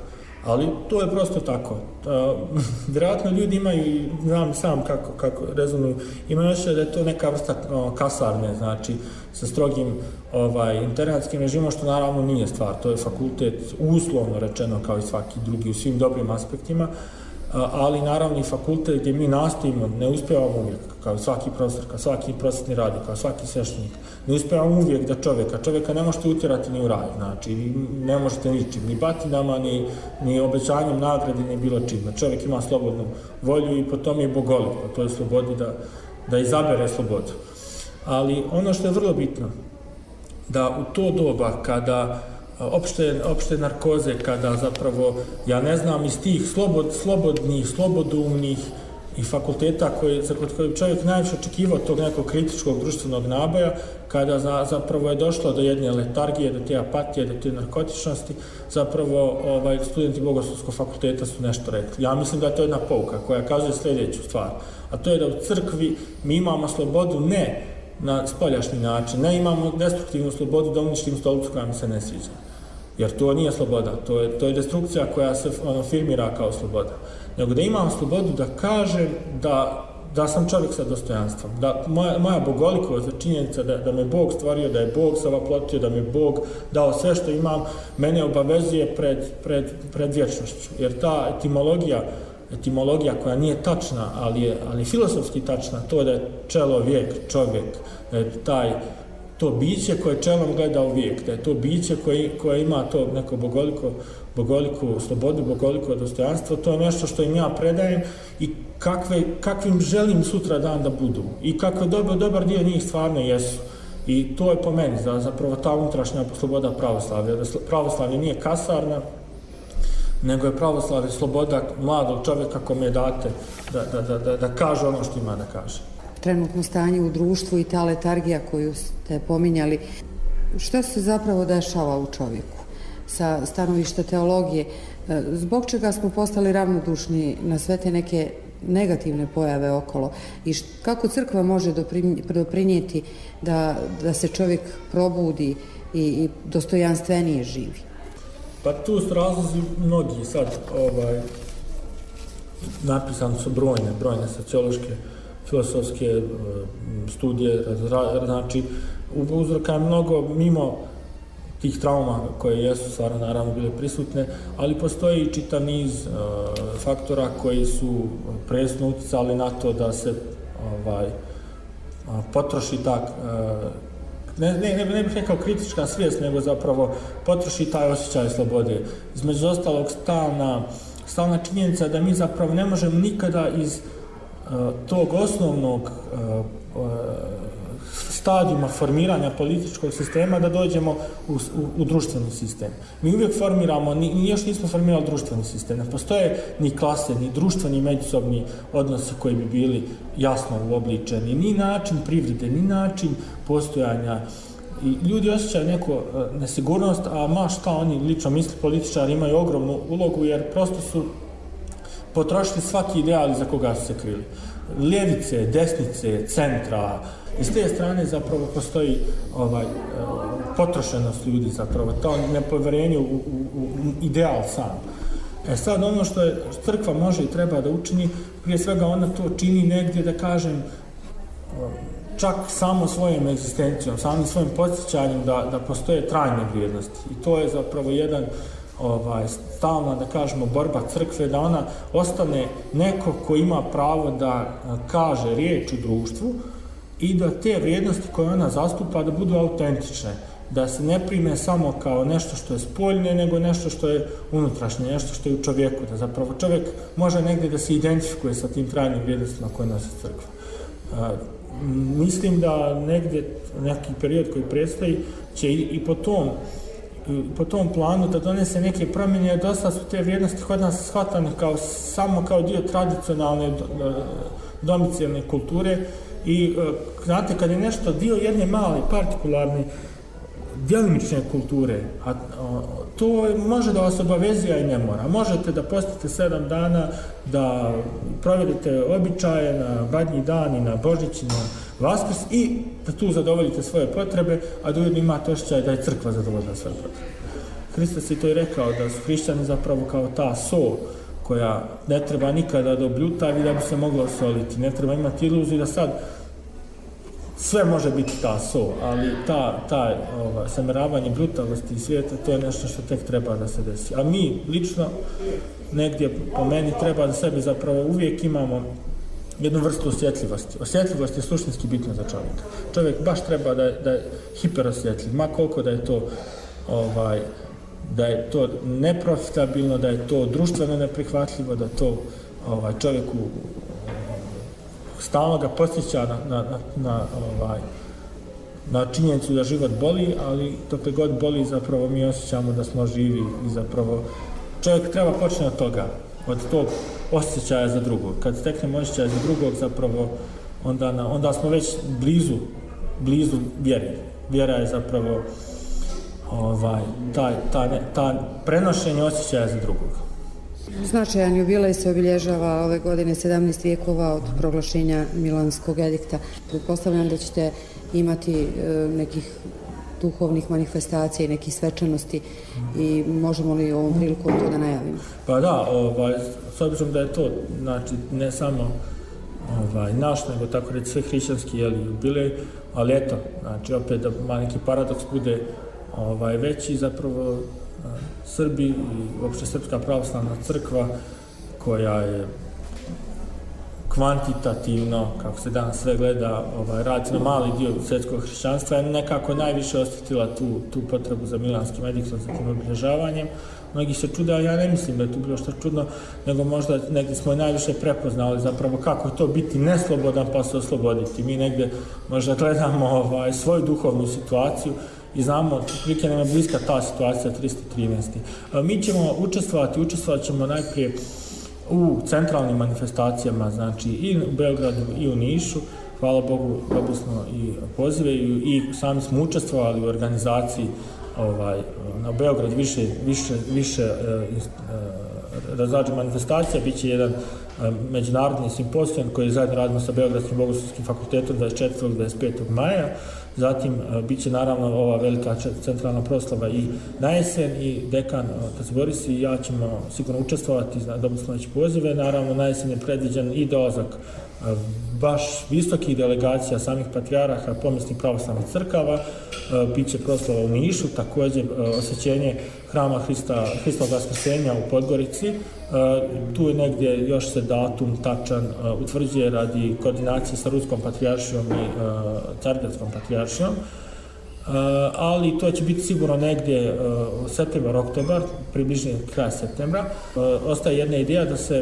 Ali to je prosto tako. Vjerojatno ljudi imaju, znam sam kako, kako rezonuju, imaju još da je to neka vrsta kasarne, znači sa strogim ovaj, internatskim režimom, što naravno nije stvar. To je fakultet uslovno rečeno kao i svaki drugi u svim dobrim aspektima, ali naravno i fakultet gdje mi nastojimo, ne uspijevamo uvijek, kao svaki profesor, kao svaki prosvetni radnik, kao svaki sveštenik, ne uspijevamo uvijek da čovjeka, čovjeka ne možete utjerati ni u raj, znači ne možete ničim, ni batinama, ni, ni obećanjem nagrade, ni bilo čim. Čovjek ima slobodnu volju i po tome je bogolik, po toj slobodi da, da izabere slobodu. Ali ono što je vrlo bitno, da u to doba kada opšte, opšte narkoze, kada zapravo, ja ne znam, iz tih slobod, slobodnih, slobodoumnih i fakulteta koje, za koje čovjek najviše očekivao tog nekog kritičkog društvenog naboja, kada za, zapravo je došlo do jedne letargije, do te apatije, do te narkotičnosti, zapravo ovaj, studenti Bogoslovskog fakulteta su nešto rekli. Ja mislim da je to jedna pouka koja kaže sljedeću stvar, a to je da u crkvi mi imamo slobodu ne na spoljašnji način, ne imamo destruktivnu slobodu da uništim stolicu koja mi se ne sviđa. Jer to nije sloboda, to je, to je destrukcija koja se ono, firmira kao sloboda. Nego da imam slobodu da kažem da, da sam čovjek sa dostojanstvom, da moja, moja bogolikost, činjenica da, da me Bog stvorio, da je Bog savaplotio, da me Bog dao sve što imam, mene obavezuje pred, pred, pred vječnošću. Jer ta etimologija, etimologija koja nije tačna, ali je ali filozofski tačna, to da je čelovijek, čovjek, da je taj, to biće koje čelom gleda u vijek, da je to biće koje, koje ima to neko bogoliko, bogoliku slobodu, bogoliko dostojanstvo, to je nešto što im ja predajem i kakve, kakvim želim sutra dan da budu i kakve dobar, dobar dio njih stvarno jesu. I to je po meni za, zapravo ta unutrašnja sloboda pravoslavlja, da pravoslavlje nije kasarna, nego je pravoslavlje sloboda mladog čovjeka kome date da, da, da, da, da kaže ono što ima da kaže. Trenutno stanje u društvu i ta letargija koju ste pominjali, što se zapravo dešava u čovjeku sa stanovišta teologije? Zbog čega smo postali ravnodušni na sve te neke negativne pojave okolo i št, kako crkva može doprinijeti da, da se čovjek probudi i, i dostojanstvenije živi? Pa tu su razlozi mnogi sad, ovaj, napisane su brojne, brojne sociološke, filosofske studije, znači uzroka je mnogo mimo tih trauma koje jesu stvarno naravno bile prisutne, ali postoji i čitav niz uh, faktora koji su presudno uticali na to da se ovaj, potroši tak, uh, ne, ne, ne bih rekao kritička svijest, nego zapravo potroši taj osjećaj slobode. Između ostalog stalna, stalna činjenica da mi zapravo ne možemo nikada iz uh, tog osnovnog uh, uh, stadijuma formiranja političkog sistema da dođemo u, u, u društveni sistem. Mi uvijek formiramo, ni, ni još nismo formirali društveni sistem. Ne postoje ni klase, ni društveni međusobni odnosi koji bi bili jasno uobličeni, ni način privrede, ni način postojanja. I ljudi osjećaju neku uh, nesigurnost, a ma šta oni lično misli, političari imaju ogromnu ulogu jer prosto su potrošili svaki ideal za koga su se krili. Ljevice, desnice, centra. I s te strane zapravo postoji ovaj, potrošenost ljudi, zapravo to nepovjerenje u, u, u ideal sam. E sad ono što je crkva može i treba da učini, prije svega ona to čini negdje, da kažem, čak samo svojom egzistencijom, samim svojim podsjećanjem da, da postoje trajne vrijednosti. I to je zapravo jedan ovaj, stalna, da kažemo, borba crkve, da ona ostane neko ko ima pravo da kaže riječ u društvu i da te vrijednosti koje ona zastupa da budu autentične, da se ne prime samo kao nešto što je spoljne, nego nešto što je unutrašnje, nešto što je u čovjeku, da zapravo čovjek može negdje da se identifikuje sa tim trajnim vrijednostima koje nosi crkva. A, mislim da negdje neki period koji predstoji će i, i po tom po tom planu da donese neke promjene, jer dosta su te vrijednosti kod nas shvatane kao, samo kao dio tradicionalne domicilne kulture i znate, kad je nešto dio jedne male, partikularne, djelimične kulture, a, a to može da vas obavezuje i ne mora. Možete da postite sedam dana, da provjerite običaje na Badnji dan i na Božić i na Vaskrs i da tu zadovoljite svoje potrebe, a da ujedno imate osjećaj da je crkva zadovoljila svoje potrebe. Hristos je to i rekao, da su hrišćani zapravo kao ta so koja ne treba nikada da obljutavi da bi se moglo osoliti. Ne treba imati iluziju da sad sve može biti ta so, ali ta, ta ova, sameravanje brutalosti i svijeta, to je nešto što tek treba da se desi. A mi, lično, negdje po meni treba da sebi zapravo uvijek imamo jednu vrstu osjetljivosti. Osjetljivost je suštinski bitna za čovjeka. Čovjek baš treba da, da je hiperosjetljiv, ma koliko da je to ovaj, da je to neprofitabilno, da je to društveno neprihvatljivo, da to ovaj, čovjeku stalno ga posjeća na, na, na, na, ovaj, na činjenicu da život boli, ali dokle god boli zapravo mi osjećamo da smo živi i zapravo čovjek treba početi od toga, od tog osjećaja za drugog. Kad steknemo osjećaj za drugog, zapravo onda, na, onda smo već blizu, blizu vjeri. Vjera je zapravo ovaj, taj, ta, ta prenošenje osjećaja za drugog. Značajan jubilej se obilježava ove godine sedamnaest vijekova od proglašenja Milanskog edikta. Pretpostavljam da ćete imati e, nekih duhovnih manifestacija i nekih svečanosti i možemo li ovom prilikom to da najavimo? Pa da, ovaj, s obzirom da je to, znači, ne samo ovaj, naš, nego tako reći sve hrišćanski jubilej, ali eto, znači, opet da neki paradoks bude ovaj, veći, zapravo Srbi i uopšte Srpska pravoslavna crkva, koja je kvantitativno, kako se danas sve gleda, ovaj, radi na mali dio svjetskog hrišćanstva, je nekako najviše osjetila tu, tu potrebu za Milanskim ediktom, za tim obilježavanjem. Mnogi se čude, a ja ne mislim da je tu bilo što čudno, nego možda negdje smo najviše prepoznali zapravo kako je to biti neslobodan pa se osloboditi. Mi negdje možda gledamo ovaj, svoju duhovnu situaciju i znamo, otprilike nam je bliska ta situacija tristo trinaesti. Mi ćemo učestvovati, učestvovat ćemo najprije u centralnim manifestacijama, znači i u Beogradu i u Nišu. Hvala Bogu, dobili smo i pozive i, i sami smo učestvovali u organizaciji ovaj, na Beograd više, više, više e, e, razrađe manifestacija. Biće jedan e, međunarodni simpozijum koji zajedno radimo sa Beogradskim bogoslovskim fakultetom dvadeset četvrtog do dvadeset petog maja. Zatim bit će naravno ova velika centralna proslava i na jesen i dekan Taci Boris i ja ćemo sigurno učestvovati, dobili smo već pozive. Naravno na jesen je predviđen i dolazak baš visokih delegacija samih patrijarha, pomisnih pravoslavnih crkava. Biće proslava u Nišu, također osvećenje hrama Hrista, Hristovog Vaskrsenja u Podgorici. Tu je negdje još se datum tačan utvrđuje radi koordinacije sa Ruskom patrijaršijom i Carigradskom patrijaršijom. Ali to će biti sigurno negdje septembar, oktobar, približno kraja septembra. Ostaje jedna ideja da se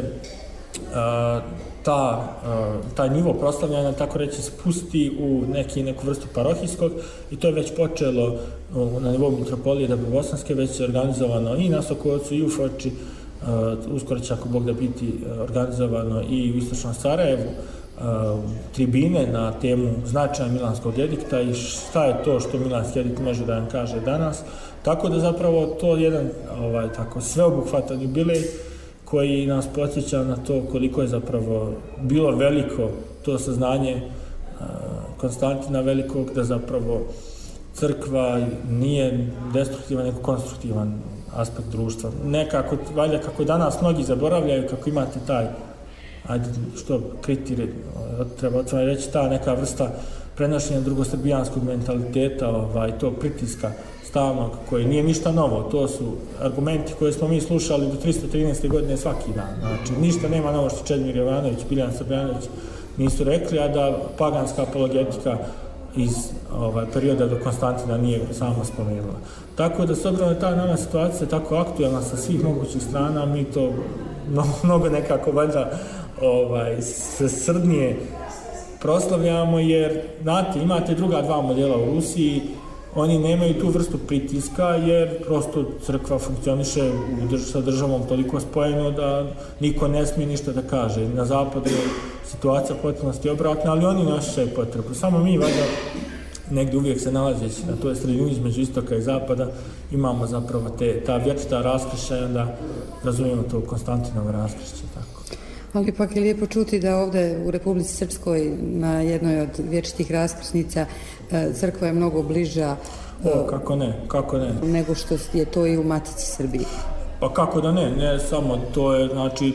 ta, taj nivo proslavljanja, tako reći, spusti u neki, neku vrstu parohijskog i to je već počelo na nivou mitropolije da bi Bosanske, već je organizovano i na Sokovcu i u Foči, uskoro će ako Bog da biti organizovano i u istočnom Sarajevu, tribine na temu značaja Milanskog edikta i šta je to što Milanski edikt može da nam kaže danas. Tako da zapravo to je jedan ovaj, tako, sveobuhvatan jubilej koji nas podsjeća na to koliko je zapravo bilo veliko to saznanje Konstantina Velikog da zapravo crkva nije destruktivan, nego konstruktivan aspekt društva. Nekako, valjda kako danas mnogi zaboravljaju, kako imate taj, ajde što kritiri, treba otvoreno reći, ta neka vrsta prenošenja drugosrbijanskog mentaliteta, ovaj, tog pritiska stalnog, koji nije ništa novo. To su argumenti koje smo mi slušali do tristo trinaeste godine svaki dan. Znači, ništa nema novo što Čedomir Jovanović, Biljan Srbljanović nisu rekli, a da paganska apologetika iz ovaj, perioda do Konstantina nije sama spomenula. Tako da, s obzirom da ta nama situacija tako aktuelna sa svih mogućih strana, mi to mnogo, mnogo nekako valjda ovaj, se srdnije proslavljamo, jer, znate, imate druga dva modela u Rusiji, oni nemaju tu vrstu pritiska, jer prosto crkva funkcioniše u drž sa državom toliko spojeno da niko ne smije ništa da kaže. Na zapadu je situacija potpunosti obratna, ali oni ne osjećaju potrebu. Samo mi, valjda, negdje uvijek se nalazeći na toj sredini između istoka i zapada, imamo zapravo te, ta vječita raskršća i onda razumijemo to Konstantinovo raskršće. Tako. Ali ipak je lijepo čuti da ovdje u Republici Srpskoj na jednoj od vječitih raskrsnica crkva je mnogo bliža O, kako ne, kako ne. Nego što je to i u Matici Srbiji. Pa kako da ne, ne samo, to je, znači,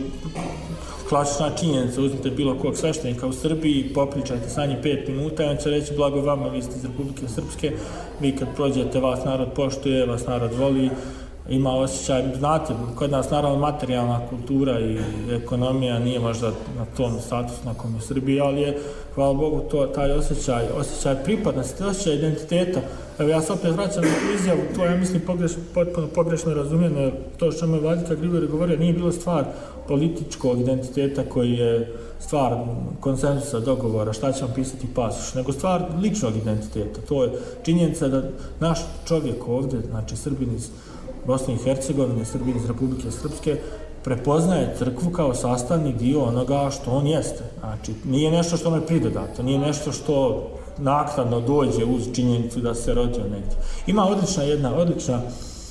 klasična činjenica, uzmite bilo kog sveštenika u Srbiji, popričajte sa njim pet minuta i on će reći blago vama, vi ste iz Republike Srpske, vi kad prođete, vas narod poštuje, vas narod voli, ima osjećaj, znate, kod nas naravno materijalna kultura i ekonomija nije možda na tom statusu na kom je u Srbiji, ali je, hvala Bogu, to, taj osjećaj, osjećaj pripadnosti, osjećaj identiteta. Evo ja se opet vraćam na tu izjavu, to ja mislim pogreš, potpuno pogrešno razumijeno, to što je Vladika Grigorije govorio, nije bilo stvar političkog identiteta koji je stvar konsenzusa, dogovora, šta će vam pisati pasoš, nego stvar ličnog identiteta. To je činjenica da naš čovjek ovdje, znači Srbin iz Bosne i Hercegovine, Srbin iz Republike Srpske, prepoznaje crkvu kao sastavni dio onoga što on jeste. Znači, nije nešto što mu je pridodato, nije nešto što naknadno dođe uz činjenicu da se rodio negdje. Ima odlična jedna, odlična,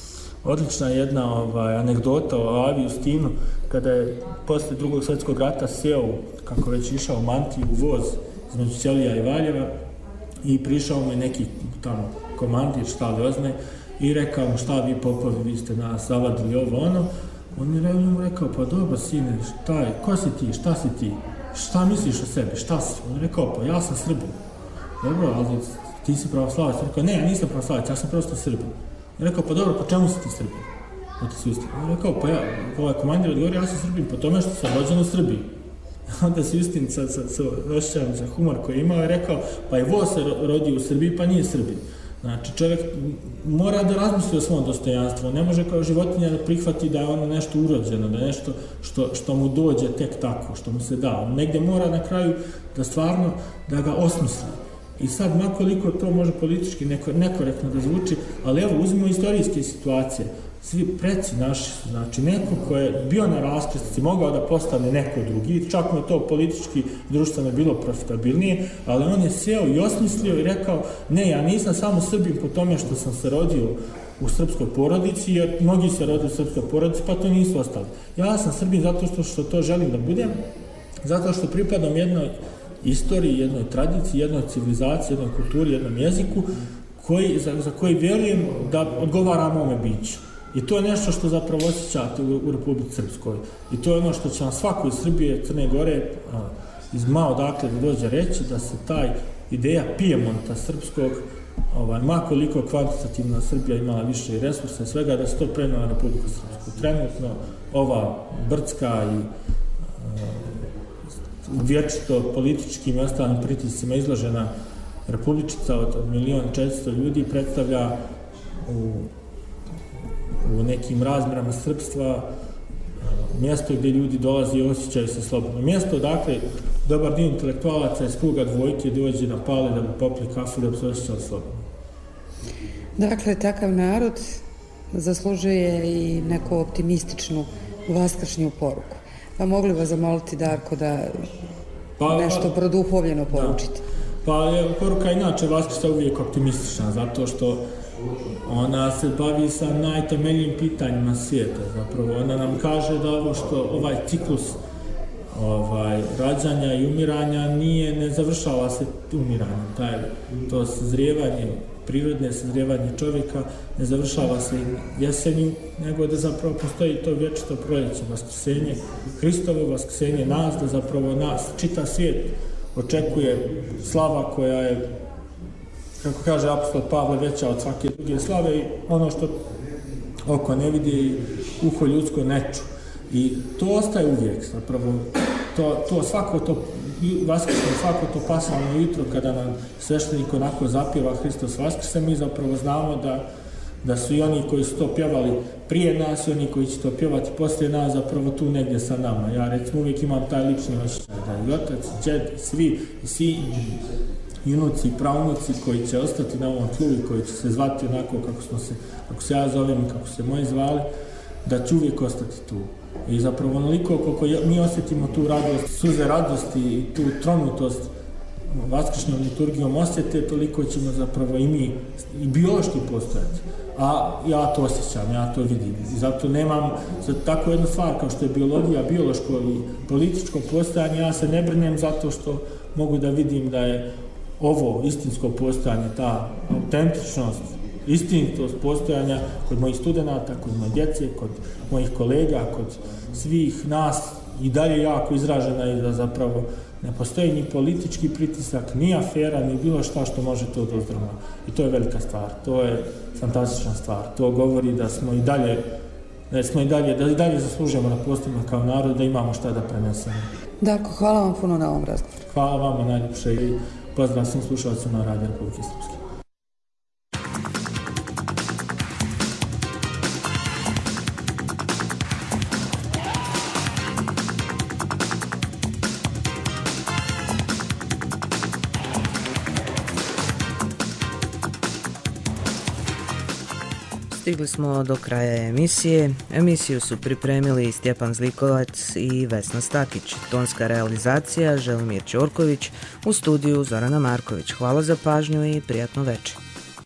odlična jedna ovaj, anegdota o Avi Justinu, kada je posle drugog svjetskog rata sjeo, kako već išao u mantiju, u voz između Ćelija i Valjeva i prišao mu je neki tamo komandir, šta li ozne, i rekao mu šta vi popovi, vi ste nas zavadili ovo ono. On je mu rekao, pa dobro sine, šta je, ko si ti, šta si ti, šta misliš o sebi, šta si? On je rekao, pa ja sam Srbin. Dobro, ali ti si pravoslavac. On je rekao, ne, ja nisam pravoslavac, ja sam prosto Srbin. On je rekao, pa dobro, po čemu si ti Srbin? On je rekao, pa ja, ovaj komandir odgovorio, ja sam Srbin po tome što sam rođen u Srbiji. Onda si Justin sa, sa, sa osjećajem za humor koji je imao je rekao, pa i vo se rodio u Srbiji, pa nije Srbin. Znači, čovjek mora da razmisli o svom dostojanstvu, ne može kao životinja da prihvati da je ono nešto urođeno, da je nešto što, što mu dođe tek tako, što mu se da. On negdje mora na kraju da stvarno, da ga osmisli. I sad, makoliko to može politički neko, nekorektno da zvuči, ali evo, uzmimo istorijske situacije. Svi preci naši, znači neko ko je bio na raskrsnici, mogao da postane neko drugi, čak mu je to politički društveno bilo profitabilnije, ali on je sjeo i osmislio i rekao, ne, ja nisam samo Srbin po tome što sam se rodio u srpskoj porodici, jer mnogi se rode u srpskoj porodici, pa to nisu ostali. Ja sam Srbin zato što, što to želim da budem, zato što pripadam jednoj istoriji, jednoj tradiciji, jednoj civilizaciji, jednoj kulturi, jednom jeziku, koji, za, za koji vjerujem da odgovara mome biću. I to je nešto što zapravo osjećate u, u Republici Srpskoj. I to je ono što će vam svako iz Srbije, Crne Gore, a, iz ma odakle da dođe reći, da se taj ideja Pijemonta srpskog, ovaj, makoliko kvantitativna Srbija imala više i resursa i svega, da se to prenova na Republiku Srpsku. Trenutno ova brdska i vječito političkim i ostalim pritiscima izložena republičica od, od milion četiristo ljudi predstavlja u u nekim razmjerama srpstva, mjesto gdje ljudi dolazi i osjećaju se slobodno. Mjesto, dakle, dobar dio intelektualaca iz kruga dvojke dođe na pale da bi popili kafu da bi se osjećali slobodno. Dakle, takav narod zaslužuje i neku optimističnu vaskršnju poruku. Pa mogli vas zamoliti, Darko, da pa, nešto produhovljeno poručite? Da. Pa je poruka inače vaskršta uvijek optimistična, zato što ona se bavi sa najtemeljnijim pitanjima svijeta. Zapravo, ona nam kaže da ovo što ovaj ciklus ovaj, rađanja i umiranja nije, ne završava se umiranjem. Taj, to sazrijevanje, prirodne sazrijevanje čovjeka ne završava se jesenju, nego da zapravo postoji to vječito proljeće, vaskrsenje, Hristovo vaskrsenje nas, da zapravo nas, čita svijet očekuje slava koja je, kako kaže apostol Pavle, veća od svake druge slave i ono što oko ne vidi i uho ljudsko ne ču. I to ostaje uvijek, zapravo, to, to svako to vaskršnje, svako to pasivno jutro kada nam sveštenik onako zapjeva Hristos Vaskrse, mi zapravo znamo da, da su i oni koji su to pjevali prije nas i oni koji će to pjevati poslije nas zapravo tu negdje sa nama. Ja recimo uvijek imam taj lični osjećaj da i otac, i džed, i svi, i svi i unuci i pravunuci koji će ostati na ovom tlu i koji će se zvati onako kako smo se, kako se ja zovem i kako se moji zvali, da će uvijek ostati tu. I zapravo onoliko koliko mi osjetimo tu radost, suze radosti i tu tronutost vaskršnjom liturgijom osjete, toliko ćemo zapravo i mi i biološki postojati. A ja to osjećam, ja to vidim. I zato nemam za tako jednu stvar kao što je biologija, biološko i političko postojanje, ja se ne brinem zato što mogu da vidim da je ovo istinsko postojanje, ta autentičnost istinitost postojanja kod mojih studenata, kod moje djece, kod mojih kolega, kod svih nas i dalje jako izražena je da zapravo ne postoji ni politički pritisak, ni afera, ni bilo šta što može to da uzdrma. I to je velika stvar, to je fantastična stvar. To govori da smo i dalje, da smo i dalje, da i dalje zaslužujemo na postojima kao narod, da imamo šta da prenesemo. Darko, hvala vam puno na ovom razgovoru. Hvala vama najljepše i pozdrav svim slušalcima na Radio Republike Srpske. Stigli smo do kraja emisije. Emisiju su pripremili Stjepan Zlikovac i Vesna Stakić. Tonska realizacija Želimir Ćorković, u studiju Zorana Marković. Hvala za pažnju i prijatno večer.